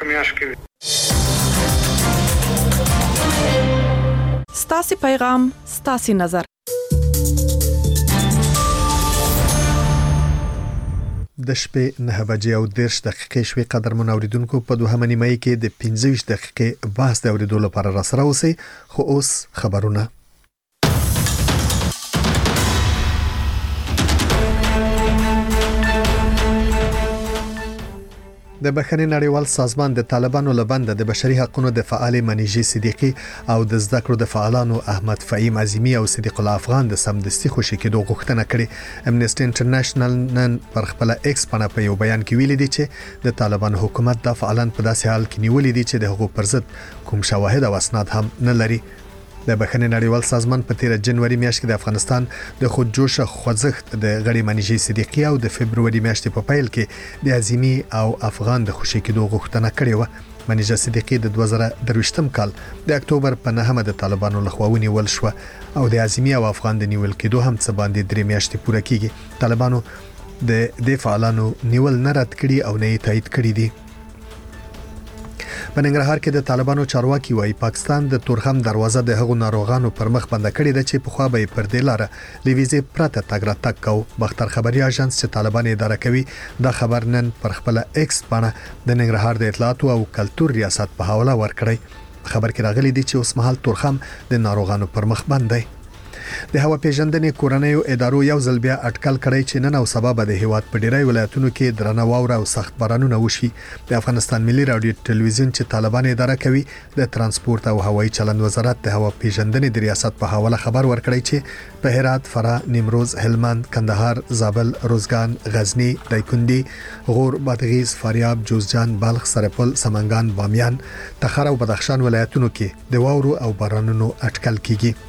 په میاشت کې. ستاسو پیغام ستاسو نظر. د شپې 9:10 شوي قدرمن اوریدونکو په 2 نیمه کې د 15 دقیقې بحث د اوریدو لپاره را سره اوسئ. خو اوس خبرونه. د بخښنې نړیوال سازمان د طالبانو لبند د بشري حقوقو د فعال منیجي صدیقي او د زده کړو د فعالانو احمد فهیم عظیمی او صدیق الله افغان د سمدستي خوشی کېدو غوښتنه کړې. امنیسټي انټرنیشنل نن پر خپل ایکس باندې په یو بیان کې ویلي دي چې د طالبان حکومت د فعالان په داسې حال کې نیولې دي چې د هغو پر ضد کوم شواهد او اسناد هم نه لري. د بخښنې نړیوال سازمان په 13 جنوري میاشت کې د افغانستان د خودجوش خوځښت د غړي منیجي صدیقي او د فبرवरी میاشتې په پیل کې د عظیمی او افغان د خوشی کېدو غوښتنه کړې و. منیجي صدیقي د 2023 کال د اکتوبر په 9 د طالبانو لخوا ونیول شو او د عظیمی او افغان د نیول کېدو هم څه باندې 3 میاشتې پوره کیږي. طالبانو د فعالانو نیول نه رد کړي او نه تایید کړي دي. په ننګرهار کې د طالبانو چارواکي وايي پاکستان د تورخم دروازه د هغو ناروغانو پر مخ بند کړې ده چې په خوا به پر دې لاره لویزه پرته تګ راتګ کو. بختر خبري اژانس چې طالبان اداره کوي دا خبر نن پر خپل ایکس باندې د ننګرهار د اطلاعات او کلتور ریاست په حواله ورکړی. خبر کې راغلي دي چې اوس مهال تورخم د ناروغانو پر مخ بند دی. د هوا پیژندنې کورنیو ادارو یو ځل بیا اټکل کړی چې نن او سبا به د هیواد په ډیری ولایتونو کې درنه واوره او سخت بارانونه وشي. د افغانستان ملي رادیو ټلویزیون چې طالبان اداره کوي د ترانسپورت او هوایي چلند وزارت د هوا پیژندنې د ریاست په حواله خبر ورکړی چې په هرات، فراه، نیمروز، هلمند، کندهار، زابل، روزګان، غزنی، دایکندي، غور، بادغیس، فاریاب، جوزجان، بلخ، سرپل، سمنګان، بامیان، تخار او بدخشان ولایتونو کې د واورو او بارانونو اټکل کیږي.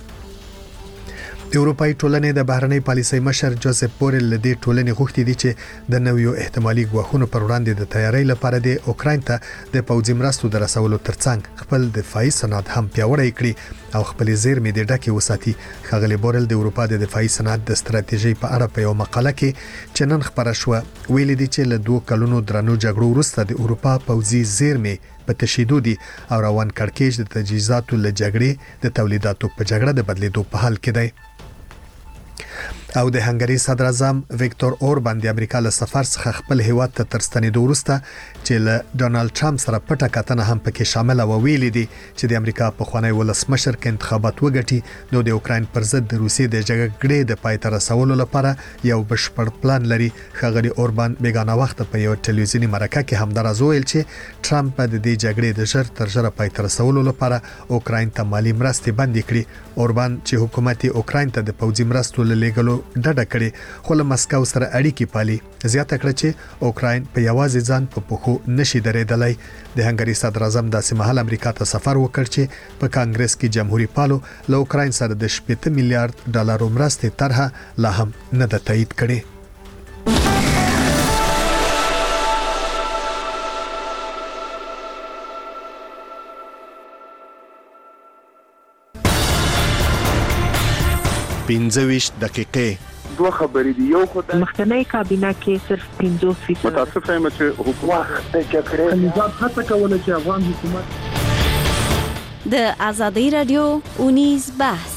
د اروپای ټولنې د بهرنۍ پالیسۍ مشر جوزف بورل لدی ټولنې غوښتي دي چې د نویو احتمالي ګواښونو پر وړاندې د تیاری لپاره د اوکراین ته د پوځي مرستو د رسولو ترڅنګ خپل دفاعي صنعت هم پیاوړی کړي او خپل زیرمې د ډکې وساتي. ښاغلي بورل د اروپا د دفاعي صنعت د ستراتیژي په اړه په یو مقاله کې چې نن خبره شوه ویلي دي چې له 2 کلونو درنو جګړو وروسته د اروپا پوځي زیرمې په تشیدو دي او روان کړکېچ د تجهیزاتو له جګړې د تولیداتو په جګړه د بدلیدو په حال کې دی. او د هنګری صدر اعظم ویکتور اوربان د امریکا له سفر څخه خپل هیواد ته ترستنېدو وروسته چې له ډونالد ټرمپ سره پټه کتنه هم پکې شامل او ویلي دي چې د امریکا په خوانی ولسمشر کې انتخابات وګټي نو د اوکراین پر ضد د روسیې د جګړې د پای ته رسولو لپاره یو بشپړ پلان لري. ښاغلي اوربان بیگانه وخت په یو ټلویزیونی مرکه کې هم دراز ویل چې ټرمپ د دې جګړې د ژر تر ژره پای ته رسولو لپاره اوکراین ته مالی مرستې بندي کړي. اوربان چې حکومت اوکراین ته د پوځي مرستو لېګلو ډډه کړي خو له مسکو سره اړیکې پالي. زیاته کړه چې اوکراین په یوازې ځان په پخو نشي درېدلی. د هنګری صدر اعظم داسې مهال امریکا ته سفر وکړ چې په کانګرس کې جمهوریت پالو له اوکراین سره د 7 میلیارډ ډالر مرستې طرحه لا هم نه ده تایید کړې. پینځويش دقیقې دوه خبرې دي. یو خدای مخکنی کابینه کې صرف 50% متاسف یم چې حکومت د جګړې نظام هڅه کوله چې افغان حکومت د آزادۍ رادیو اونیز بحث.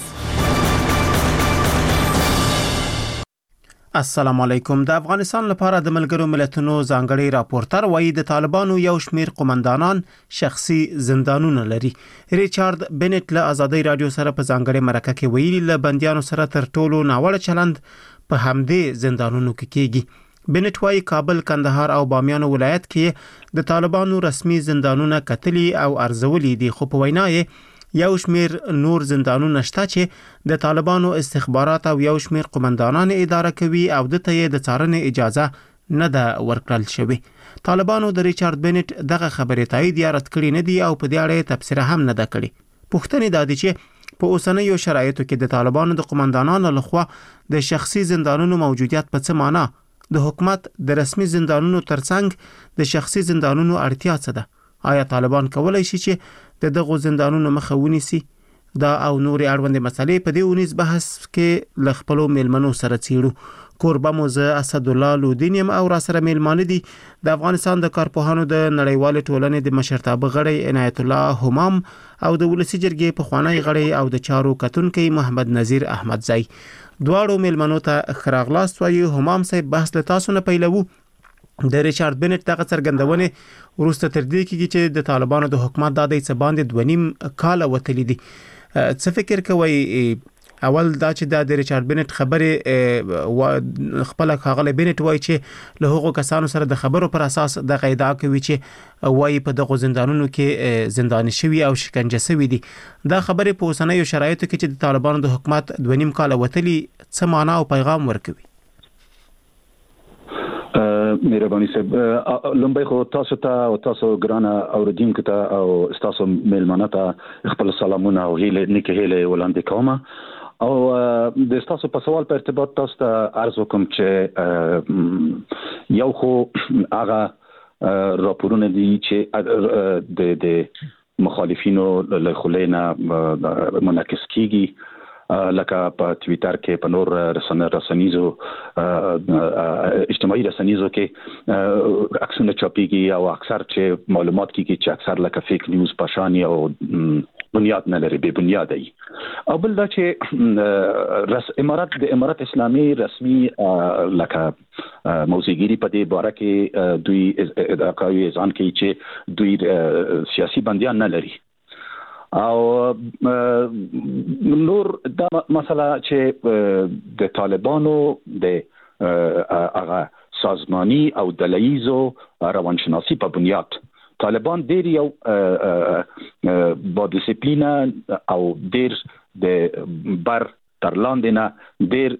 السلام علیکم. د افغانستان لپاره د ملګرو ملتونو ځانګړي راپورټر وایي د طالبانو یو شمیر قومندانان شخصي زندانونه لري. ریچارډ بنټ له آزادۍ رادیو سره په ځانګړي مرکه کې ویلي له بنديانو سره تر ټولو ناوړه چلند په همدې زندانونو کې کیږي. بنټ وایي کابل، کندهار او بامیان ولایت کې د طالبانو رسمي زندانونه کتلي او ارزولي دي خو په وینا یې یو شمیر نور زندانونه شته چې د طالبانو استخبارات او یو شمیر قومندانان اداره کوي او د ته د څارنې اجازه نه ده ورکړل شوې. طالبانو د ریچارډ بنټ دغه خبرې تایید یا رد کړې نه دي او په دې اړه تبصره هم نه ده کړې. پوښتنه دا ده چې په اوسنیو شرایطو کې د طالبانو د قومندانانو لخوا د شخصي زندانونو موجودیت په څه معنی د حکومت د رسمي زندانونو ترڅنګ د شخصي زندانونو اړتیا څه ده؟ آیا طالبان کولای شي چې د دغه زندانونو مخه ونیسي؟ دا او نورې اړوندې مسلې په دې اونیز بحث کې ل خپلو میلمنو سره څیړو. کوربه مو زه اسد الله لودینیم او را سره میلمانه دي د افغانستان د کارپوهانو د نړیوال ټولنې د مشرتابه غړي عنایت الله همام او د ولسی جرګې په خوانی غړي او د چارو کتونکي محمد نذیر احمدزی. دواړو میلمنو ته خراغلاست وایي. همام صاحب بحث له تاسو نه پیلوو. د ریچارډ بنټ دغه څرګندونه ورسته تر دې کېږي چې د طالبانو د حکومت د دې څه باندې 2.5 کال وتلی دي. څه فکر کوي؟ اول دا چې د ریچارډ بنټ خبره خپل خاغله بنټ وایي چې له هغو کسانو سره د خبرو پر اساس د قاعده کوي چې وایي په دغه زندانونو کې زنداني شوی او شکنجه شوی دي. دا خبره په اوسنیو شرایطو کې چې د طالبانو د حکومت 2.5 کال وتلی څه معنا او پیغام ورکوي؟ مهرباني صاحب، لومبای خو تاسو ته او تاسو ګرانه اوریدونکو ته او تاسو میلمانه ته خپل سلامونه او هیله نیکه هیله وړاندې کوم. او د تاسو په سوال په ارتباط تاسو ته عرض وکم چې یو خو هغه راپورونه دي چې د مخالفینو له خلینا منعکس کیږي، لکه په ټوئیټر کې، په نور رسنیزو اجتماعي رسنیزو کې عکسونه چاپیږي او اکثر چې معلومات کیږي چې اکثر لکه فیک نیوز پاشانی او بنیاد نه لري، به بنیاد دی. او بل دا چې امارات اسلامي رسمي لکه موضوعګيري په دې باره کې دوی ادعاوي ځان کوي چې دوی سیاسي بنديان نه لري. او نور دا مسله چې د طالبانو د هغه سازماني او دلایزو روانشناسي په بنیاد طالبان ډیر یو با ډیسپلینا او ډیر د بر تر لاندې نه ډیر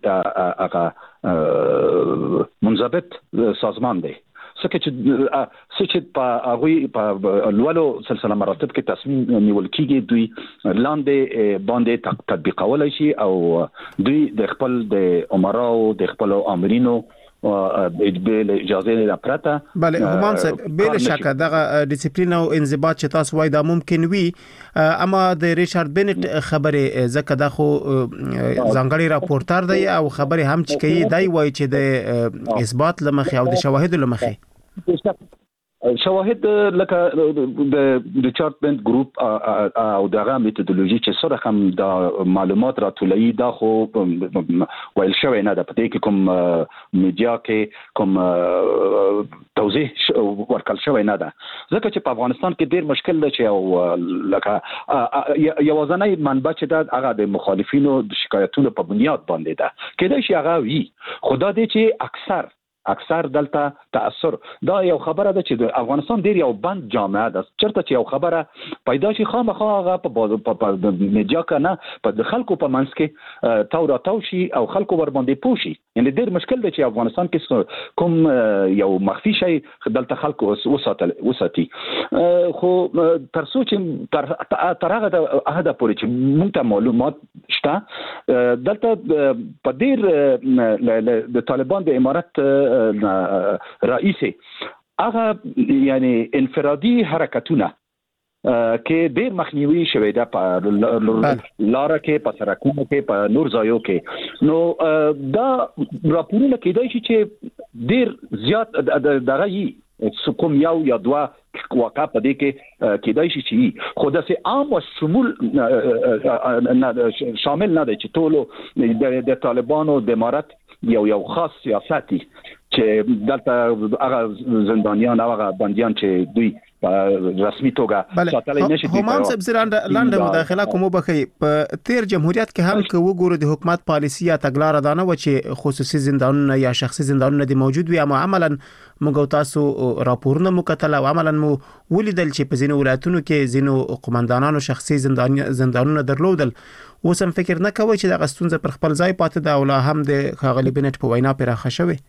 هغه منضبط سازمان دی. چې په هغه په لولو سلسله مراتب کې تصمیم نیول کیږي دوی لاندې باندې تطبیقولای شي او دوی د خپل د امراو د خپل امرینو بل اجازه نه پرته. بله همام صاحب، بل شک دغه ډیسپلین او انضباط چې تاسو وای دا ممکن وي، اما د ریچارډ بنټ خبره زکه دا خو ځانګړي راپورټر دی او خبره هم چې کوي دای وای چې د اثبات لمخې او د شواهد لمخې شواهد لکه د ریچارډ بنټ ګروپ او دغه میتودولوژي چې سره هم د معلومات راټولوي دا خو ویل شوی نه ده. په دې کې کوم میډیا کې کوم توضیح ورکړل شوی نه ده، ځکه چې په افغانستان کې ډیر مشکل ده چې او لکه یوازنۍ منبع چې دا هغه د مخالفینو د شکایتونو په بنیاد باندې ده. کله چې هغه وی خدا دې چې اکثر دلته تاثر دا یو خبره ده چې د افغانستان ډیر یو بند جامعه ده. چرته چې یو خبره پیدا شي خامخا هغه په میډیا کې نه په خلکو په منځ کې تاو را تاو شي او خلکو ور باندې پوشي. یعنی ډیر مشکل ده چې افغانستان کې کوم یو مخفي شي دلته خلکو وساتي. خو تر څو چې تر هغه پورې چې موږ ته معلومات شته دلته په ډیر د طالبان د امارت رئیسي هغه یعنی انفرادي حرکتونه کې ډیر مخنیوي شوی ده په لاره کې، په سرکونو کې، په نور ځایو کې. نو دا راپورونه کېدای شي چې ډیر زیات دغه یي کوم یو یا دوه واقع په دې کې کېدای شي چې خو داسې عام او شمول شامل نه دی چې ټولو د طالبانو د امارت یو خاص سیاستي چې دلته هغه زندانیان او هغه بنديان چې دوی رسمي توګه ساتل نشي. همام صاحب لاندې مداخله کوم بخي په تیر جمهوریت کې هم که وګورو د حکومت پالیسي یا تګلار دانه و چې خصوصي زندانونه یا شخصي زندانونه دي موجود وي، اما عملاً موږ تاسو راپورونه مکتل او عملاً مو ولیدل چې په ځینو ولایتونو کې ځینو قومندانانو شخصي زندانونه درلودل. اوس هم فکر نه کوي چې د غستونځ پر خپل ځای پاتې دا ولا هم د خاغلی بنټ په وینا پراخه شوی؟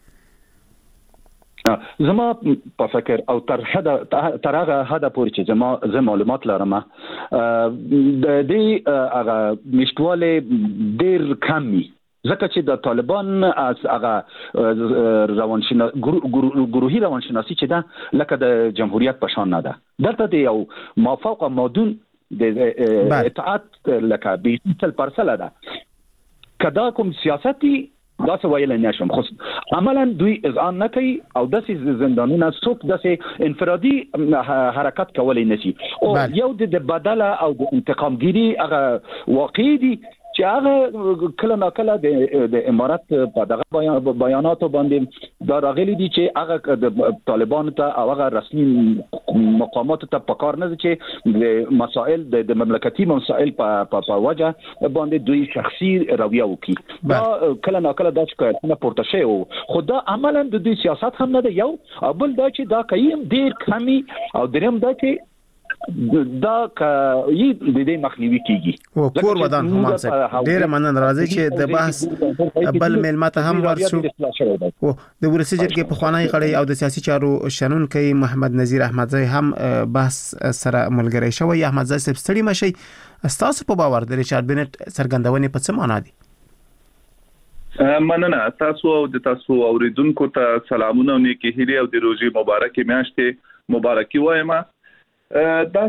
زما په فکر او تر هغه حد پورې چې زما معلومات لرم د دې هغه مشتواله ډیر کمی، ځکه چې د طالبان از هغه گروهی روانشناسی چې ده لکه د جمهوریت په شان نه ده. دلته د یو مافوق مادون د اطاعت لکه 20% ده. کدا کوم سیاسي دا څه ویل نه شم خو عملاً دوی اذعان نه کوي او داسې زندانونه څوک داسې انفرادي حرکت کولای نشي او یو د بدله او د انتقامګيري هغه واقعي دي چې هغه کله ناکله د امارات په دغه بیاناتو باندې دا راغلي دي چې هغه د طالبانو ته او هغه رسمي مقاماتو ته پکار نه چې د مسائل د مملکتي مسائل په وجه باندې دوی شخصي رویه وکړي دا کله ناکله د شکایتونو پورته شي خو دا عملاً د دوی سیاست هم نه دی یو بل دا چې دا کوي ډیر کمی او دریم دا چې دا کوي د دې مخنیوي کیږي او کور ودان هم څه ډیر مننه راځي چې د بحث بل ملمت هم ورسو او د ورسېجر کې په خوانای غړي او د سیاسي چارو شنن کوي محمد نذیر احمدزی هم بحث سره ملګری شوی احمدزی صاحب ستړي مشي استاسو په باور د ریچارډ بنټ سرګندونې په څه معنا دي مننه تاسو او د تاسو اوریدونکو ته سلامونه او نیکی هیلې او د روزي مبارکي میاشتې مبارکي وایم دا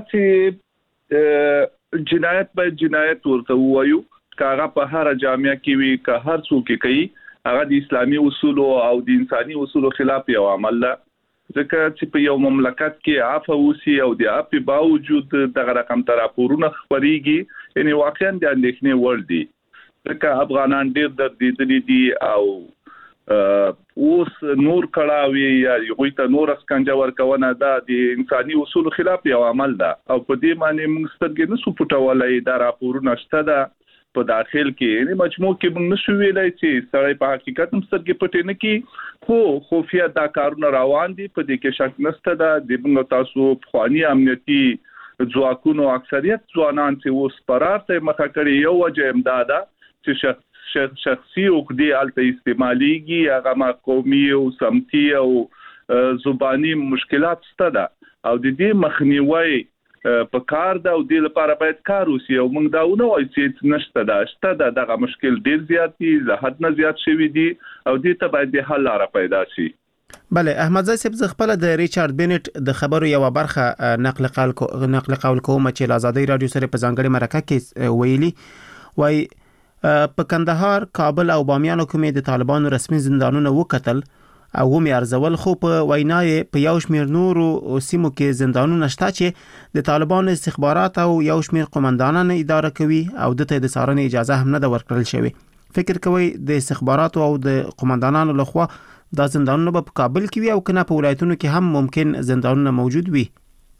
چې جنایت به جنایت ورته وایو کاغه په هر جامعه کې وي که هر څوک کوي هغه د اسلامي اصول او د انساني اصول خلاف یو عمل ده ځکه چې په یو مملکت کې عفو وسی او د عفو باوجود دغه رقم تر راپورونه خبريږي یعنی واقعا د اندېښنې وړ دي ځکه افغانان ډېر دردي دي او اوس نور کړهوي یا یوه ته نور اسکنجا ورکونه دا د انساني اصول خلاف یو عمل ده او په دې معنی موږ سترګې نه سو پټولای دا راپورونه شته ده په داخل کې یعنی مجموع کې موږ نشو ویلای چې سړی په حقیقت هم سترګې پټې نه کی خو خفیه دا کارونه روان دي په دې کې شک نشته ده د موږ تاسو خواني امنیتي ځواکونو اکثریت ځوانان چې اوس فرار ته مخه کړي یو وجه امداده چې شخصي عقدې الته استعماليږي هغه ما قومي او سمتي او زبانی مشکلات ستده او د دې مخنیوي په کار دا او د لپاره باید کار وسی او موږ دا ونه وایو چې نشته دا دغه مشکل ډیر زیات دي له حد نه زیات شوی دي او دې ته باید حل لاره پیدا شي بله احمدزی صاحب خپل د ریچارډ بنټ د خبرو یو برخه نقل قول کوم چې آزادۍ رادیو سره په ځانګړي مرکه کې ویلي وای په کندهار کابل او بامیان کومې د طالبانو رسمي زندانونه وکتل او هم ارزول خو په وینای په یو شمیر نورو سیمو کې زندانونه شته چې د طالبانو استخبارات او یو شمیر قومندانان اداره کوي او د ته د څارنې اجازه هم نه ورکړل شوی فکر کوي د استخبارات او د قومندانانو لخوا د زندانونو په کابل کې وي او کنه په ولایتونو کې هم ممکن زندانونه موجود وي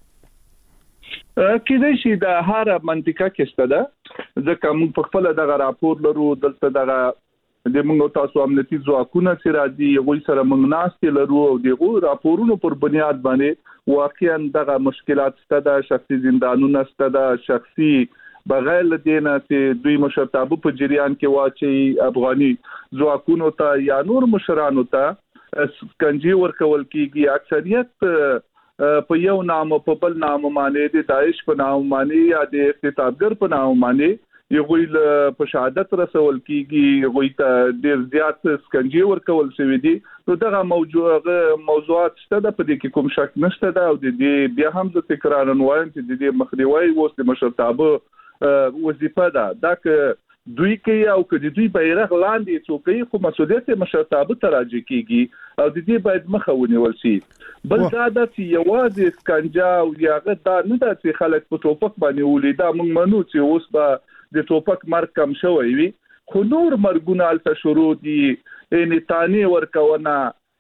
کله چې د هر منطقه کې ستده ځکه موږ په خپل دغه راپور لرو دلته دغه د موږ تاسو امنیتي ځواکونه چې راځي غوي سره موږ ناستې لرو او دغه راپورونو پر بنیاد باندې واقعا دغه مشکلات ستده شخصي زندانونه ستده شخصي بغیر لدينا چې دوی مشرتابه په جریان کې واچي افغاني ځواکونو ته یا نور مشرانو ته سکنجي ورکول کیږي اکثریت په یو نام په بل نام باندې د داعش په نام باندې یا د اقتدارګر په نام باندې یو غویل په شهادت رسول کیږي غوی ته ډیر زیات سکنجي ورکول شوی دي نو دغه موضوعات شته د په دې کې کوم شک نشته دا او د دې بیا هم د تکرار نوایم چې د دې مخنیوي اوس د مشرتابه وظیفه ده دا که دوی کوي او که دوی بیرغ لاندې څوکي خو مسؤلیت مشرتابه ته راځي کیږي او د دې باید مخه ونیول شي بل دا چې یوازې سکنجا او یاغه دا نه د چې خلک په ټوپک باندې ولیدا موږ منو چې اوس به د ټوپک مرګ کم شوی وي خو نور مرګونه الته شروع دي یعنی تانی ورکونه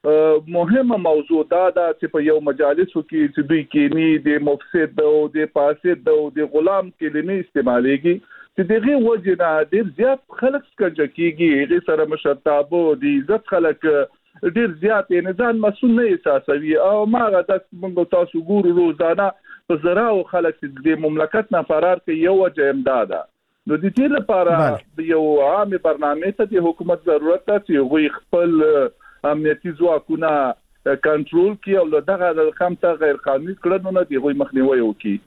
مهمه موضوع دا چې په یو مجالسو کې چې دوی کې نه د مفسد او د فاسد او د غلام کلمې استعمالېږي چې دغه وجنه ډیر زیات خلک سکنجه کیږي هغه سره مشرتابه د عزت خلک ډیر زیات نظام مسؤل نه احساسوي او ماغه د موږ تاسو ګورو روزانه په زراو خلک د مملکت نه فرار کوي یو وجه امداده نو د دې لپاره یو عام برنامه ته د حکومت ضرورت ده چې غوي خپل امنیتي ځواکونه کنټرول کړي او دغه رقم ته غیر قانوني کړنو نه دی غوي مخنیوي وکړي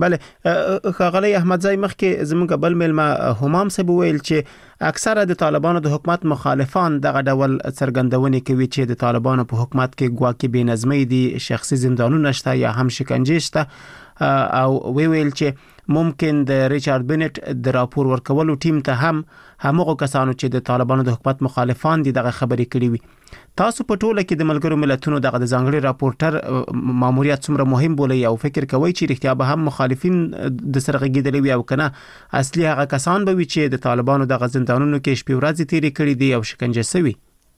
بله خغلی احمدزی مخکې زموږ بل ملما همام صاحب ویل چې اکثره د طالبانو د حکومت مخالفان دغه ډول څرګندونې کوي چې د طالبانو په حکومت کې ګواکې بې نظمۍ دي شخصي زندانونه شته یا هم شکنجې شته او ویل چې ممکن د ریچارډ بنټ د راپور ورکولو ټیم ته هم همغه کسانو چې د طالبانو د حکومت مخالفان دي دغه خبرې کړې وي. تاسو په ټوله کې د ملګرو ملتونو دغه د ځانګړي راپورټر ماموریت څومره مهم بولئ او فکر کوئ چې رښتیا به هم مخالفین د سره غږیدلې وي او کنه اصلي هغه کسان به وي چې د طالبانو دغه زندانونو کې شپې ورځې تیرې کړې دي او شکنجه شوي؟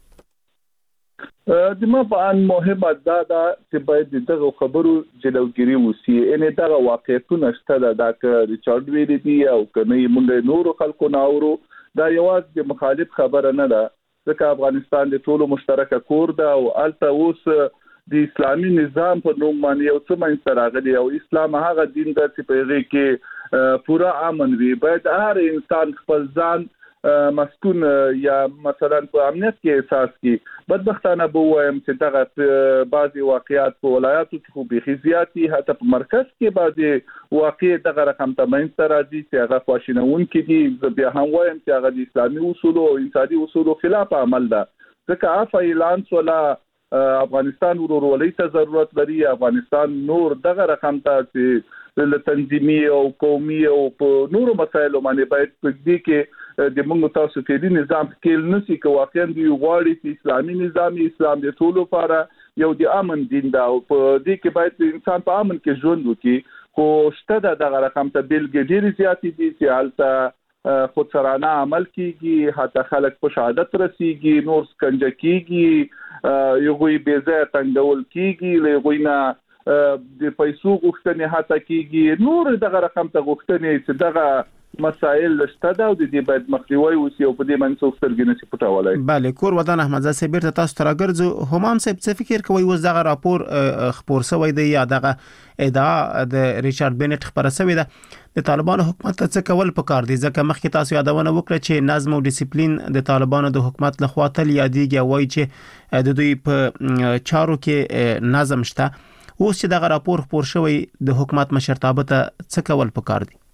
د ما په ان مهمه دا چې باید دغه خبرو جلوګیری وسی ان دغه واقعیتونه شته دا چې ریچارډ ویلي دی او کنه موږ نور خلکو ناورو دا یوازې د مخالف خبره نه ده ځکه افغانستان د ټولو مشترکه کور ده او الته اوس د اسلامي نظام په نوم باندې یو څه منځ راغلی او اسلام هغه دین ده چې په هغه کې پورا امن وي. باید هر انسان خپل ځان مسكون یا مثلا په امنیت کې احساس کی. بدبختانه به وایم چې دغه بعضي واقعیات په ولایاتو کې خو به زیاتی حتی په مرکز کې بعضي واقع دغه رقم تمن سره دي چې هغه خواشینون کې دي. بیا هم وایم چې هغه د اسلامي اصول او انساني اصول خلاف عمل ده ځکه عفا اعلان ولا افغانستان ورولۍ ته ضرورت لري. افغانستان نور دغه رقم ته چې تنظیمي او قومي او په نورو مسایلو باندې باید په دې کې د موږ تاسو کې د نظام کې نسی کې واقعا دی غواړي چې اسلامي نظام اسلام د ټولو لپاره یو د امن دین دا او په دې کې باید انسان په امن کې ژوند وکړي. خو شته دغه رقم ته بیلګې ډېری زیاتې دي چې حالت خود سرانه عمل کیږي حتی خلک په شهادت رسیږي نور سکنجه کیږي یو غوي بیزه تنګول کیږي لغوینا د پیسو غوښتنې حتی کیږي نور دغه رقم ته غوښتنې چې دغه مسائل شته دا او د دې باید مخنیوي وسی او په دې باندې څو سترګې نه پټولای. بله کور ودان احمد زاده بیرته تاسو ته راګرځو. همام صاحب څه فکر کوي وز دغه راپور خبر شوی دی یا دغه ادعا د ریچارډ بنټ خبره شوی ده د طالبانو حکومت ته کول پکار دي ځکه مخکې تاسو یادونه وکړه چې نظم او ډیسپلین د طالبانو د حکومت لخوا تل یادېږي وایي چې د دوی په چارو کې نظم شته. اوس چې دغه راپور خبر شوی د حکومت مشرتابه ته څه کول پکار دي؟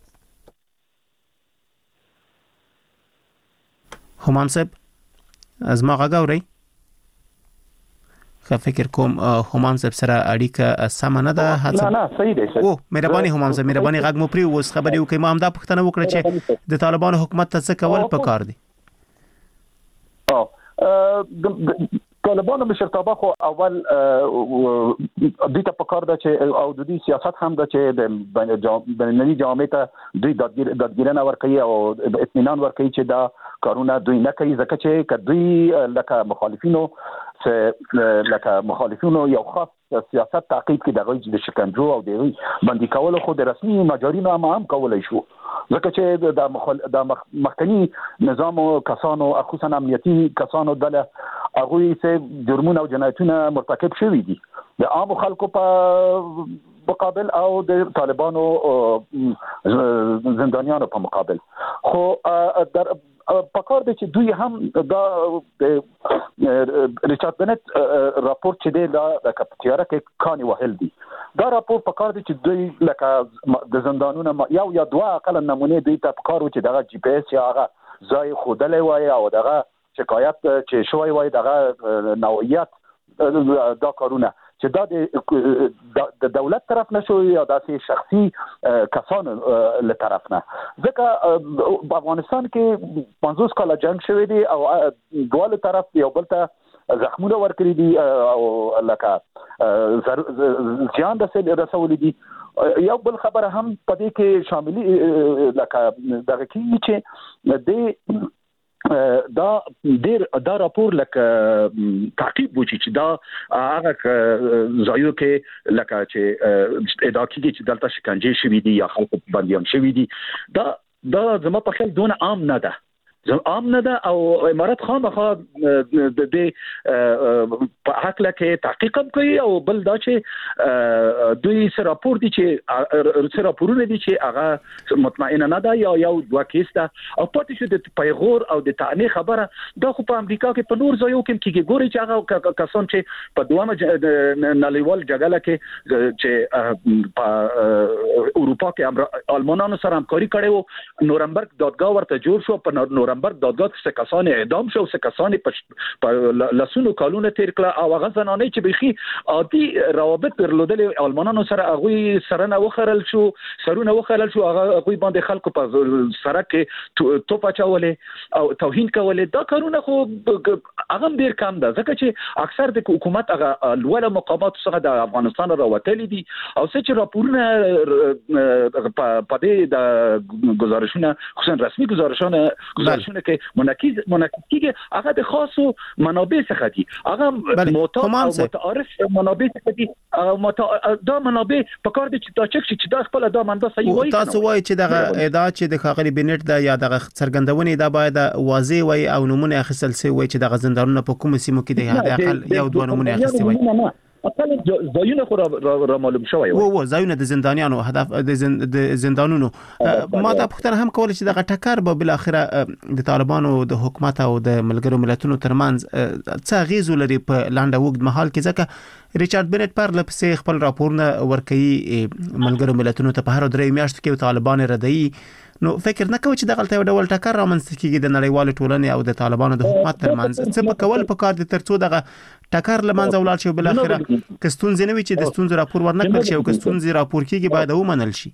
همام صاحب از ما غاوري خو فکر کوم همام صاحب سره اړیکه سم نه ده. نه صحیح دی. او مهرباني همام صاحب مهرباني غږ مو پری اوس خبرې وکړم. ما هم دا پوښتنه وکړه چې د طالبانو حکومت ته څه کول پکار دي؟ طالبانو مشرتابه خو اول دوی ته پکار ده چې او د دې سیاست هم ده چې د بینالمللي جامعه ته دوی دادګیرنه ورکوي او اطمینان ورکوي چې دا کارونه دوی نه کوي ځکه چې دوی لکه مخالفینو یو خاص سیاست تعقیب کې دغه د شکنجو او د باندې کولو خو د رسمي مجارینو هم کولای شو ځکه چې د مخکنی نظام او کسانو خصوصا امنیتي کسانو دله هغه یې جرمونه او جنایتونه مرتکب شوي دي د عام خلکو په مقابل او د طالبانو زندانیانو په مقابل. خو در پکار دی چې دوی هم دا ریچارډ بنټ راپور چې دی د کپټیاره کې کاني وهل دي. دا راپور پکار دی چې دوی لکه د زندانونو یا دوه اقل نمونه دوی ته پکار و چې دغه جی پی اس یا هغه ځای خودلې وای او دغه شکایت چې شوی وای دغه نوعیت دا کارونه چې دا د دولت طرف نشو یا د شخصي کسانو له طرف نه ځکه په افغانستان کې 50 کاله جنگ شوی دی او دواله طرف یو بل ته زخمونه ورکړي دي او لکه ځان د سل رسول دي. یو بل خبره هم پدې کې شاملي لکه دغه کې چې د دا راپور لکه تعقیب وچی چې دا هغه ځایو کې لکه چې ادعا کیږي چې دلته شکنجه شوی دي یا خلک باندې هم شوی دي دا زما په خیال دونه عام نه ده او امارات خامخا د دې په حق لکه تحقیق کوي او بل دا چې دوی سره راپور دي چې راپورونه دي چې هغه مطمئنه نه ده یا یو دوه کیس ده او پاتې شو د پیغور او د تعنی خبره دا خو په امریکا کې په نور ځایو کې کیږي ګوري چې هغه کسان چې په دوامه نړیوال جګړه کې چې په اروپا کې المانانو سره همکاري کړې و نورمبرګ دادګاه ورته جوړ شو په نومبر دادگاه څه کسان اعدام شو څه کسان په لاسونو کالونه تیر کړه او هغه زنانه چې بيخي عادي روابط درلودل آلمانانو سره هغه سره نه وخرل شو سرونه وخرل شو هغه باندې خلکو په سره کې توپ اچولې او توهین کولې دا کارونه خو هغه ډیر کم ده ځکه چې اکثر د حکومت هغه لوړ مقامات څخه د افغانستان راوتلي دي او څه راپورونه په دې د گزارشونه خصوصا رسمي گزارشونه کې منعکس کیږي هغه د خاصو منابع څخه دي هغه متعارف منابع څخه دي دا منابع په کار دي چې دا چې دا خپل دا منده صحیح وایي تاسو وایي چې دغه ادعا چې د خاغلی بنټ د یا دغه څرګندونې دا باید واضح وي او نمونه اخیستل سي وي چې دغه زندانونه په کوم سیمو کې دي هغه اقل یو دوه نمونه اخیستل وي اصل زایونه خو را معلوم شوی و زایونه د زندانیانو هدف د زندانونو ما دا پختنه هم کول چې دغه ټکر به بل اخره د طالبانو د حکومت او د ملګرو ملتونو ترمنځ څه غیزو لري په لاندې وګد محل کې ځکه ریچارډ بنټ پر لپسې خپل راپورونه ورکړي ملګرو ملتونو ته په هر درې میاشتو کې طالبان ردی نو فکر نه کوي چې دغه ټول ډول ټکر رامنځته کیږي د نړیوال ټولنې او د طالبانو د حکومت ترمنځ څه په کول په کار دي ترڅو دغه ټکر لمنځه ولاړ شي بل اخره کستون زنوي چې د ستونزې راپور ورنکړل شي او کستون زی راپور کیږي باید ومنل شي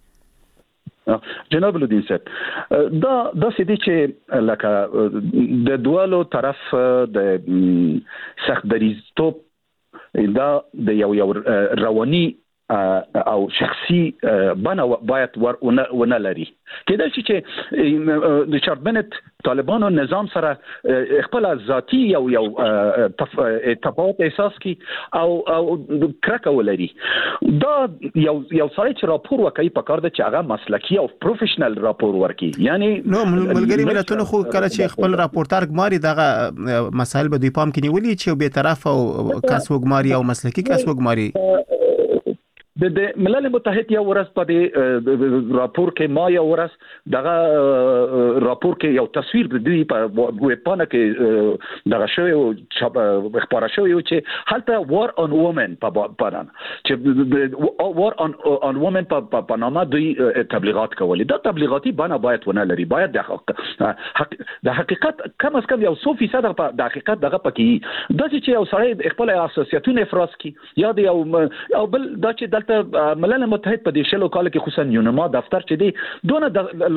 جناب الدین صاحب دا سدي چې لکه د دوالو طرف د سخت دریزتوب دا د یو رواني او شخصي بنا باید ونه لري کله چې ریچارډ بنټ طالبانو نظام سره خپل ذاتی یو تفاوت احساس کی او کرکه ولري دا یو سړی چې راپور وکړي په کار د چې هغه مسلکی او پروفیشنل راپور ورکړي یعنی نو ملګری ملتونو خو کله چې خپل راپورټر ګماري دغه مسایل به دوی پام کې نیولې چې به طرف او کس وګماري او مسلکی کس وګماري د ملل متحد یو ورځ په دې راپور کې ما یو ورځ دغه راپور کې یو تصویر د دوی په وپانه کې دغه شوی او خبره شوی چې هلته وار اون وومن په پران چې وار اون وومن په نامه دوی تبلیغات کولې دا تبلیغاتي بنا باید ونه لري باید د حقیقت کم از کم یو 100% د حقیقت دغه پکې د چې یو سړی خپل اساسیتونه افراز کی یا د یو بل د چې ملل متحد په دې شلو کال کې خصوصا یونما دفتر چې دی دونه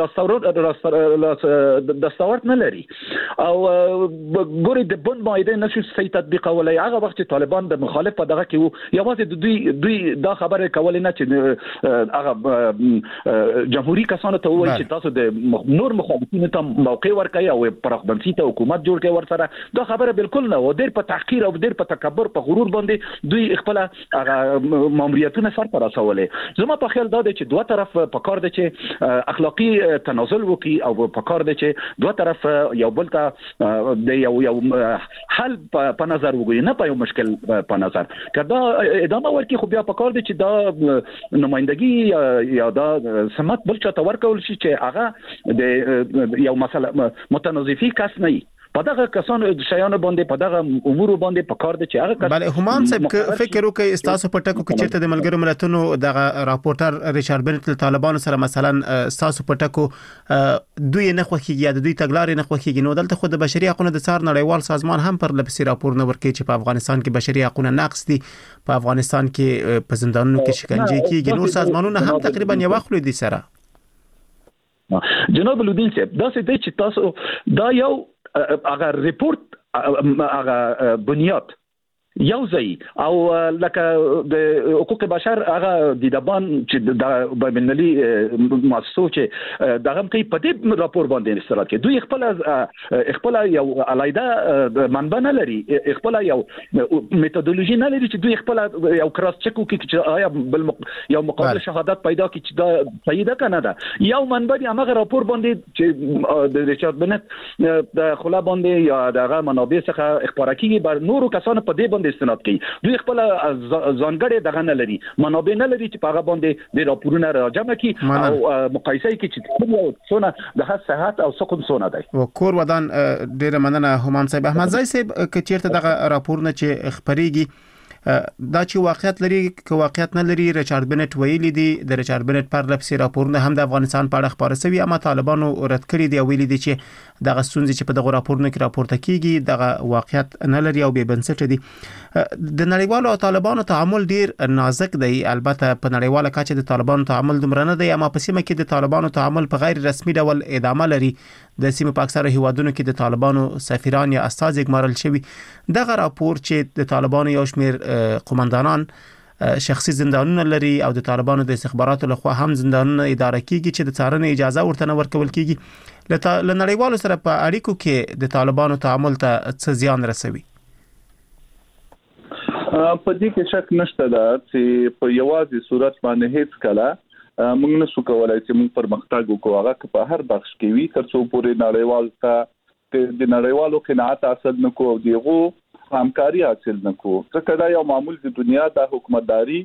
د دستاورد نه لري او ګوري د بن مایده نشو صحیح تطبیق ولای هغه وخت چې طالبان د مخالف په دغه کې یوازې دوی دا خبره کول نه چې هغه جمهوریت کسانو ته وایي چې تاسو د نور مخالفینو ته موقع ورکړئ او پرخبنسي ته حکومت جوړ کړي ورسره دا خبره بالکل نه و ډېر په تحقیر او ډېر په تکبر په غرور باندې دوی خپل هغه ماموریتونه سر پر اسولې زما په خیال دا دی چې دوه طرف په کار دی چې اخلاقی تنازل وکي او په کار دی چې دوه طرف یو بل ته د یو حل په نظر وګوري نه په یو مشکل په نظر کدا ادامه ورکي خو بیا په کار دی چې دا نمائندګي یا دا سمات بل چا تور کول شي چې هغه د یو مسله متنازفي کس نه په دغه کسانو شیانو باندې په دغه امور باندې په کار دي چې هغه بله همام صاحب فکر وکي استاسو په ټکو کې چیرته د ملګرو ملتونو دغه راپورټر ریچارډ بنټ طالبانو سره مثلا استاسو په ټکو دوی نه خوخيږي یا دوی تګلارې نه خوخيږي نو دلته خو د بشري حقوقو د څار نړیوال سازمان هم پر لپسې راپور نه ورکړي چې په افغانستان کې بشري حقوقو نقص دي په افغانستان کې په زندانونو کې شکنجه کیږي نور سازمانونه هم تقریبا یو خپل دي سره جناب الدین صاحب دا څه دی چې تاسو دا یو اگر ریپورت اگر بنیاد یو ځای او لکه د حقوق بشر هغه د دبان چې د بینالي مؤسسو چې دغه کوي په دې راپور باندې استناد کوي دوی خپل یو علایده منبع نه لري خپل یو میتودولوژي نه لري چې دوی خپل یو کراس چک کوي چې آیا یو مقابل شهادت پیدا کوي چې دا صحیح ده کنه ده یو منبع هغه راپور باندې چې د ریچارډ بنټ د خلا باندې یا دغه منابع څخه اخبار کوي بر نورو کسانو په دې استناد کوي دوی خپل ځانګړي دغه نه لري منابع نه لري چې په هغه باندې د راپورونه راجمع کوي او مقایسه کوي چې څونه د صحت او سقم څونه دی او کور ودان ډیره مننه همام صاحب احمد زای صاحب چې چیرته دغه راپورونه چې خبريږي دا چې واقعیت لري که واقعیت نه لري ریچارډ بنټ ویلي دی د ریچارډ بنټ پر لپسې راپورونه هم د افغانستان په اړه خبره شوی اما طالبانو رد کړی دی ویلي دي چې دغه ستونزې چې په دغه راپورونو کې راپورته کیږي دغه واقعیت نه لري او بې بنسټه دي د نړیوالو او طالبانو تعامل ډیر نازک دی البته په نړیواله کچه د طالبانو تعامل دومره نه دی اما په سیمه کې د طالبانو تعامل په غیر رسمي ډول ادامه لري د سیمه په اکثره هیوادونو کې د طالبانو سفیران یا استازي ګمارل شوی دغه راپور چې د طالبانو یو شمېر قومندانان شخصي زندانونه لري او د طالبانو د استخباراتو لخوا هم زندانونه اداره کیږي چې د څارنې اجازه ورته نه ورکول کیږي له نړیوالو سره په اړیکو کې د طالبانو تعامل ته څه زیان رسوي په دې کې شک نشته دا چې په یوازې صورت باندې هیڅ کله موږ نشو کولای چې موږ پرمختګ وکړو هغه په هر بخش کې وي تر څو پورې نړیوال ته د نړیوالو قناعت حاصل نکو او دیغو همکاري حاصل نکو ځکه دا یو معمول د دنیا د حکومتداري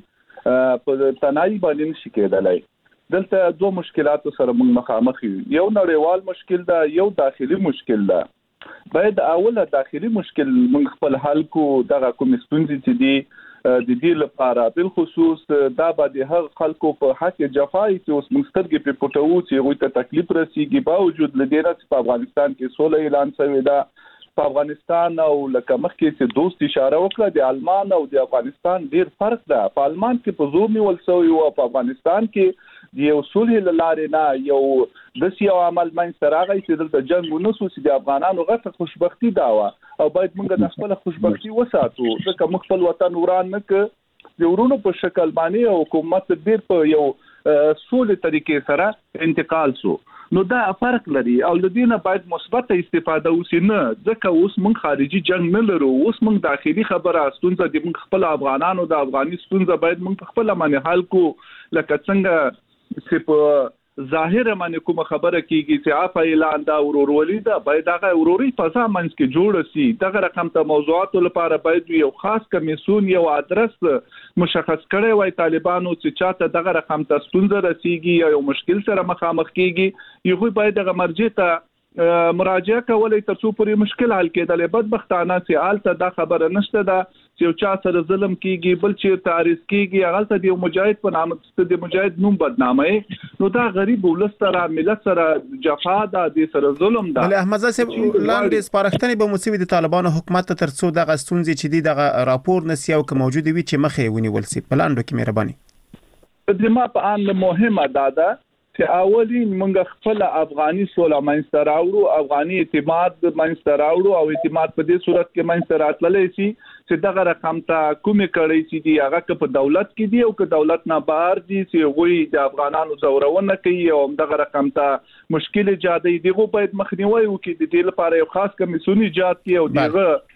په تنهایی باندې نشي کېدلای دلته دوه مشکلات سره موږ مخامخ یو نړیوال مشکل دا یو داخلي مشکل دا باید اوله داخلي مشکل موږ خپل حل کو دغه کوم ستونزې چې دي د دې لپاره بل خصوص دا باندې هر خلکو په حق جفای چې اوس مسترګې په پټو چې غوي ته تکلیف رسیږي باوجود لدې نه په افغانستان کې سولې اعلان شوی دا په افغانستان او لکه مخکې چې دوست اشاره وکړه د آلمان او د افغانستان ډیر فرق ده په آلمان کې په زور نیول شوی او په افغانستان کې د یو صلح لاره نه یو د یو عمل من سره غي چې د جنگ ونسو چې د افغانانو غته خوشبختی داوا او باید موږ د خپل خوشبختی وساتو ځکه موږ خپل وطن وران نه ک د ورونو په شکل باندې حکومت ډیر په یو سولې طریقې سره انتقال سو نو دا فرق لري او لدينا باید مثبت استفاده وسی نه ځکه اوس موږ خارجي جنگ نه لرو اوس موږ داخلي خبره ستونزه د موږ خپل افغانانو د افغاني ستونزه باید موږ خپل باندې حل کو لکه څنګه چې په ظاهر باندې کوم خبره کیږي چې عفا اعلان دا ورورولي دا باید هغه وروري فضا منځ کې جوړ شي دغه رقم ته موضوعات لپاره باید یو خاص کمیسون یو ادرس مشخص کړي وای طالبانو چې چاته دغه رقم ته ستونزه رسیږي یو مشکل سره مخامخ کیږي یو باید دغه مرجع ته مراجعه کولای تر څو پورې مشکل حل کېدل بدبختانه چې حالت دا خبره نشته دا چې چا سره ظلم کیږي بل چې تعریض کیږي هغه ته د مجاهد په نام د مجاهد نوم بدنامي نو دا غریب ولست سره ملت سره جفا ده د سره ظلم ده بل احمد صاحب لاندې سپارښتنې به مسوي د طالبانو حکومت تر څو دغه ستونزې چې دغه راپور نسی او که موجود وي چې مخې ونیول سي پلاندو کې مهرباني د ما په ان مهمه ده چې اولین موږ خپل افغاني سوله منځ راوړو افغاني اعتماد منځ راوړو او اعتماد په دې صورت کې منځ راتللی شي چې دغه رقم ته کومې کړي چې دی هغه په دولت کې دی او که دولت نه بهر دي چې غوي د افغانانو زورونه کوي او دغه رقم ته مشکل ایجاد دي غو باید مخنیوي وکړي د دې لپاره یو خاص کمیسون ایجاد کړي او دغه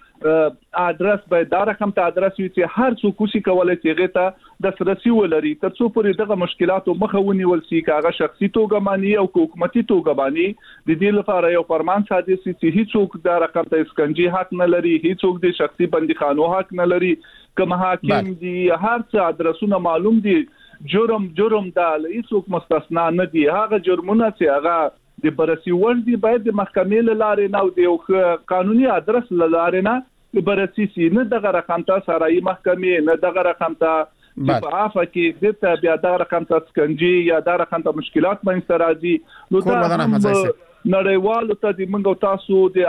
ادرس باید دا رقم ته ادرس وي چې هر څوک کوشي کولای چې هغه ته د سرسي ولري تر څو پورې دغه مشکلاتو مخه ونیول شي کاغه شخصي توګه مانی او حکومتي توګه مانی د دې لپاره یو فرمان صادر شي چې هیڅوک دا رقم ته اسکنجي حق نه لري هیڅوک د شخصي بنديخانو حق نه لري کوم حاکم دي هر څه ادرسونه معلوم دي جرم دا هیڅوک مستثنا نه دي هغه جرمونه چې هغه د برسي وړ دي باید د محکمې لاره نه او د قانوني ادرس لاره نه برسي سي نه دغه رقم ته سرای محکمې نه دغه رقم ته په عفو کې د بیا دغه رقم ته سکنجي یا دغه رقم ته مشکلات منځ راځي نو دا نړیوالو ته د منګو تاسو د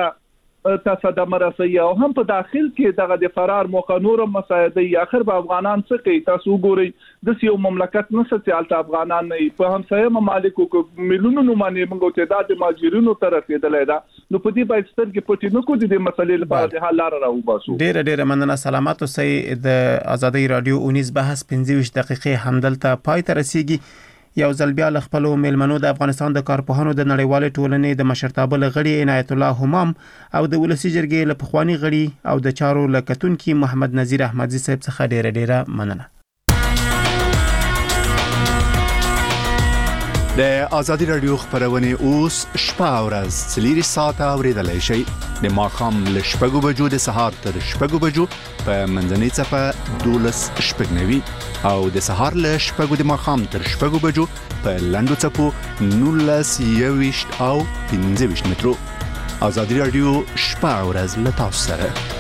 آینده تاسو د مرسي او هم په داخل کې دغه د فرار موقع نور مساعده اخر به افغانان څه کوي تاسو ګورئ د یو مملکت نه ستالت افغانان نه په همسایه ممالکو کې ملیونونو باندې موږ تعداد د ماجرینو طرف کېدلای دا نو په دې باید سترګې پټې نه کو د مسلې لپاره د حل لار راوباسو ډېر مننه سلامات اوسئ د ازادي رادیو 19 بحث 25 دقیقې همدلته پای ته رسیږي یو ځل بیا ل خپل میلمنو د افغانستان د کارپوهانو د نړیوال ټولنې د مشرتابه لغړي عنایت الله همام او د ولسی جرګې له پخوانی غړي او د چارو لکتونکو محمد نذیر احمدزي صاحب څخه ډېر مننه د ازادي رادیو خبرونه اوس شپه او ورځ 3 ساعته اوریدلای شئ د ماخام ل شپږو بجو د سهار تر شپږو بجو په منځنۍ صفه 12 شپږنوي او د سهار ل شپږو د ماخام تر شپږو بجو په لندو صفو 19 او 15 مترو ازادي رادیو شپه او ورځ له تاسو سره